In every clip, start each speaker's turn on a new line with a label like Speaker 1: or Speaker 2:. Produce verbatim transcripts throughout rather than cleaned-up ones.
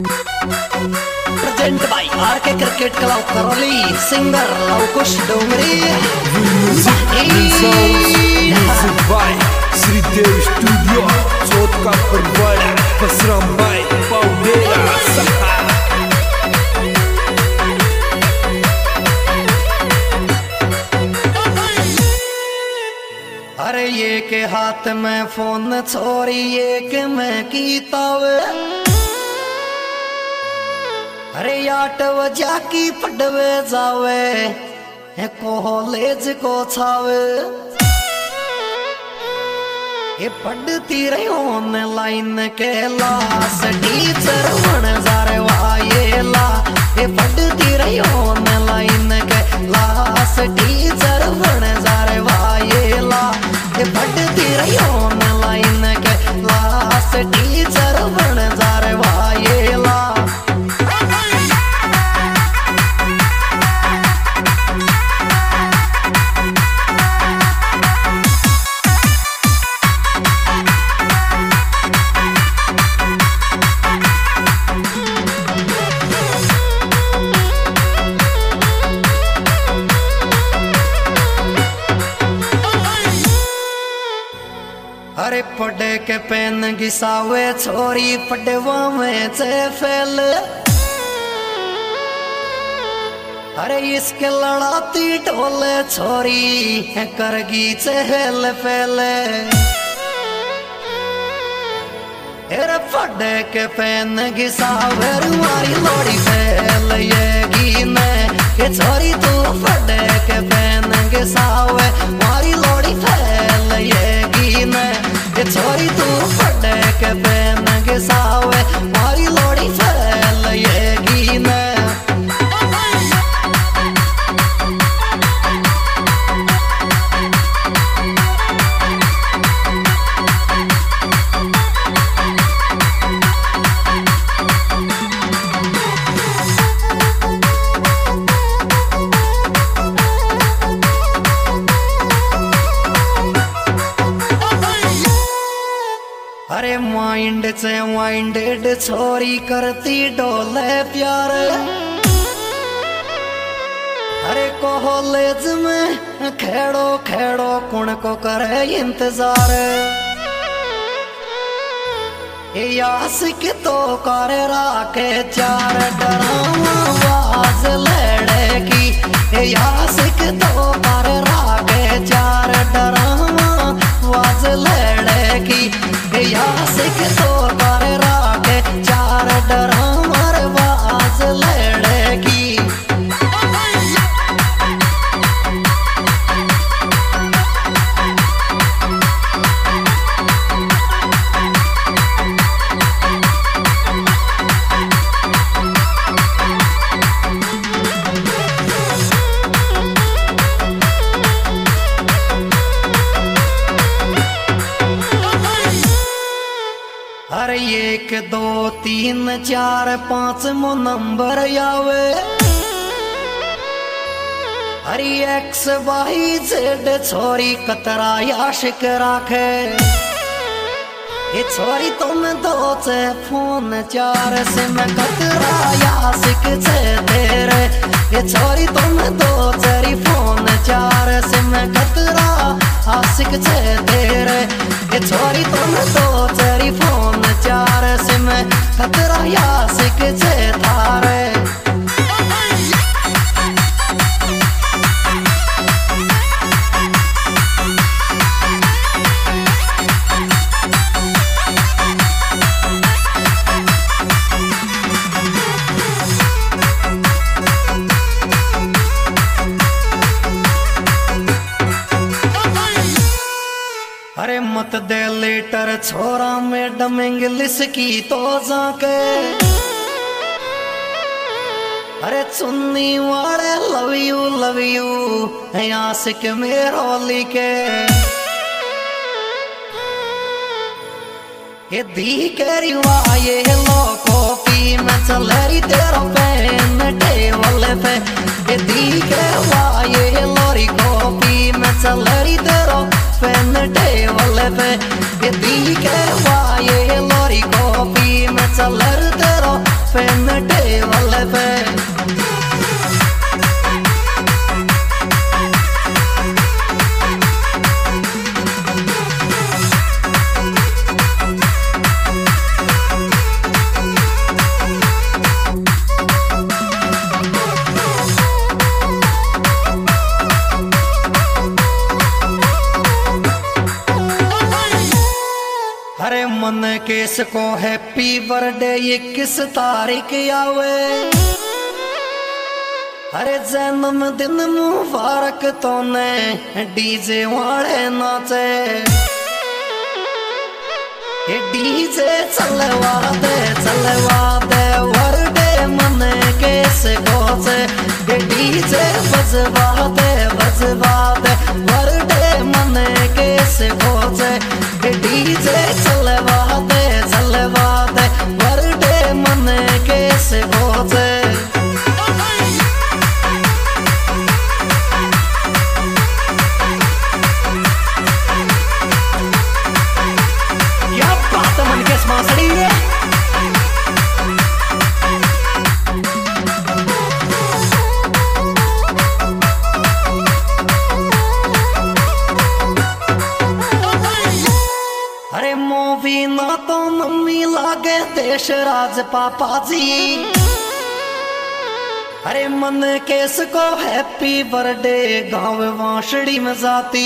Speaker 1: Present by R K cricket club Karauli, singer Lavkush Dongri.
Speaker 2: Music by Shridev studio, Chauth का Parwara, Basram bye पाउडेरा सहा।
Speaker 1: अरे ये के हाथ में फोन छोरी, ये के मैं की तावे। अरे आठ बजा की पढ़वे जावे, कॉलेज को छावे। ये पढ़ती रही ऑनलाइन के लास, टीचर बन जा रे वायेला। ये पढ़ती रही ऑनलाइन के लास, टीचर बन जा रे वायेला। ये पढ़ती रही ऑनलाइन के लास, टीचर बन जा रे वायेला। अरे पढ़े के पेन घिसावे छोरी, पढ़वा में से फेल। अरे इसके लड़ाती ढोले छोरी, करगी चहल पहले। अरे पढ़े के पेन घिसावे रुमारी लोड़ी फेल ये गीने। ये छोरी तू पढ़े के पेन घिसावे मारी लोड़ी फेल ये गीने। ये छोरी तू पढ़े के पेन घिसावे मारी लोड़ी फेल ये गीने। अरे माइंड से माइंडेड छोरी करती डोले प्यार। अरे कॉलेज में खेड़ो खेड़ो कुण को करे इंतजार। ये आशिक तो करे राके चार डरावा आवाज लड़ेगी। ये आशिक तो करे राके चार डरावा आवाज लड़ेगी। यासिक तो कर राके चार डरामर बाज लड़ेगी। अरे एक दो तीन चार पांच मो नंबर आवे। अरे एक्स वाई जेड छोरी कतरा आशिक राखे। ये छोरी तुम दो से फोन चार से मैं कतरा आशिक से तेरे। ये छोरी तुम दो चरी फोन चार से मैं कतरा आशिक से तेरे। ये छोरी तुम दो चरी फोन चार से मैं कतरा आशिक से थारे। अरे मत दे लेटर छोरा मैडम इंग्लिश की तो जाके। अरे चुन्नी वाले लव यू लव यू आशिक मेरो लिखे। ये दी करी वाये लो कॉपी में चल रही तेरा पेन टेबल पे। ये दी के वाये लोरी कॉपी में चल रही तेरा पेन टेबल पे। ये दी के वाये लोरी कॉपी में चल तेरा केस को हैप्पी बर्थडे ये किस तारीख आवे। अरे जन्मदिन मुबारक तो ने डीजे वाले नाचे। ये डीजे चलवा दे चलवा दे बर्थडे मने केस को से। ये डीजे बजवा दे बजवा दे बर्थडे मने केस को से। ये डीजे चलवा दे चलवा दे बर्थडे मने केस को से। अरे मूवी ना तो मम्मी लागे देश राज पापा जी। अरे मन केस को हैप्पी बर्थडे गाँव वांसड़ी में जाती।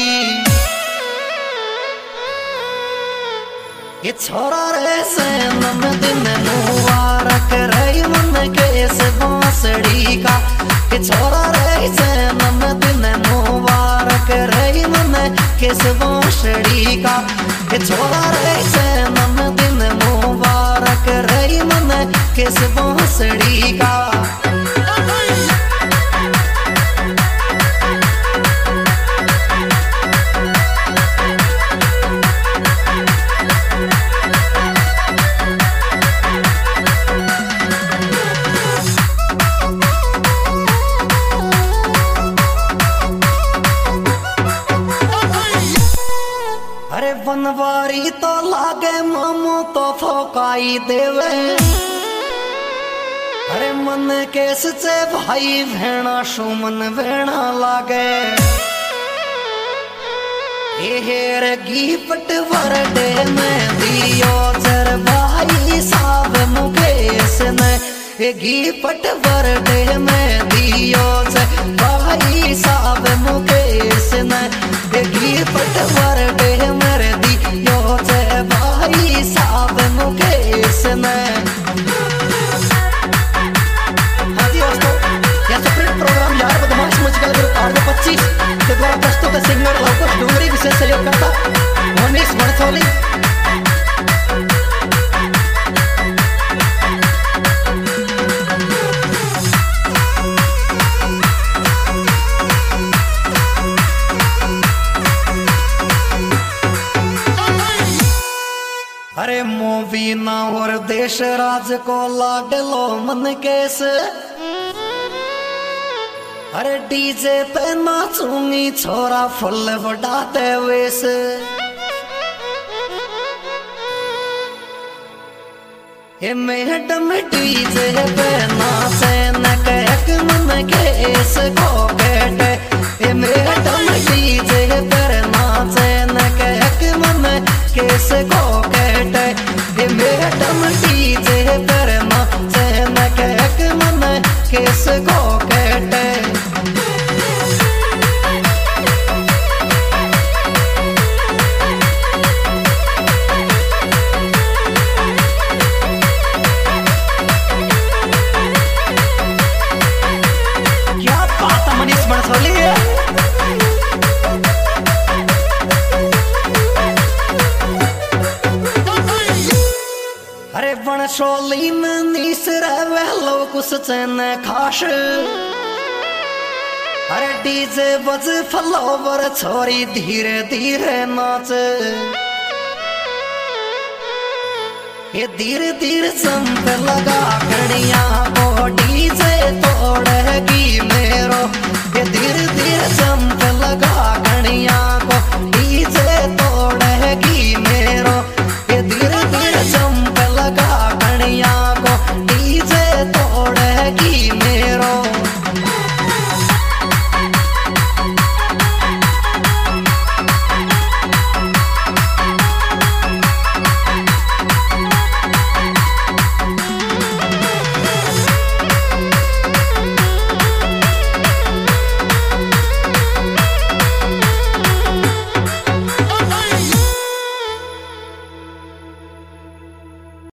Speaker 1: ये छोरा रे से जन्मदिन मुबारक रे मन केस बांसड़ी का। ये छोरा रे से जन्मदिन मुबारक रे मन केस बांसड़ी का। ये छोरा रे से जन्मदिन मुबारक रे मन केस बांसड़ी का। बनवारी तो लागे मामू तो फोकाई देवे। अरे मन केस से भाई भेणा सुमन भेणा लागे। हेर गिफ्ट बर्थडे में दियो चर भाई साहब मुकेश ने। ये गिफ्ट बर्थडे में दियो चर भाई साहब मुकेश ने। ये गिफ्ट बर्थडे मेरे दियो चर भाई साहब मुकेश ने। हाँ जी दोस्तों, यह सेपरेट प्रोग्राम यार बदमाश म्यूजिकल ग्रुप आठ सौ पच्चीस के द्वारा प्रस्तुत सिंगर लवकुश डूंगरी विशेष सहयोगकर्ता मनीष बड़सोली। अरे मूवी ना और देश राज को लाडलो मन केस। अरे डीजे पे नाचूंगी छोरा फुल बढ़ाते वेश। ये मैडम डीजे पे नाचे न कहक मन केस को केटे। ये मैडम डीजे पे नाचे न कहक मन केस को केटे। ये मैडम डीजे पर नाचे न कहक मन केस को केटे। क्या बात है मनीष बड़सोली। अरे बनसोली में नीस रहे लोग कुछ चैन खास। अरे डीजे बज फ्लावर छोरी धीरे धीरे नाच। ये धीरे धीरे चंप लगा कड़िया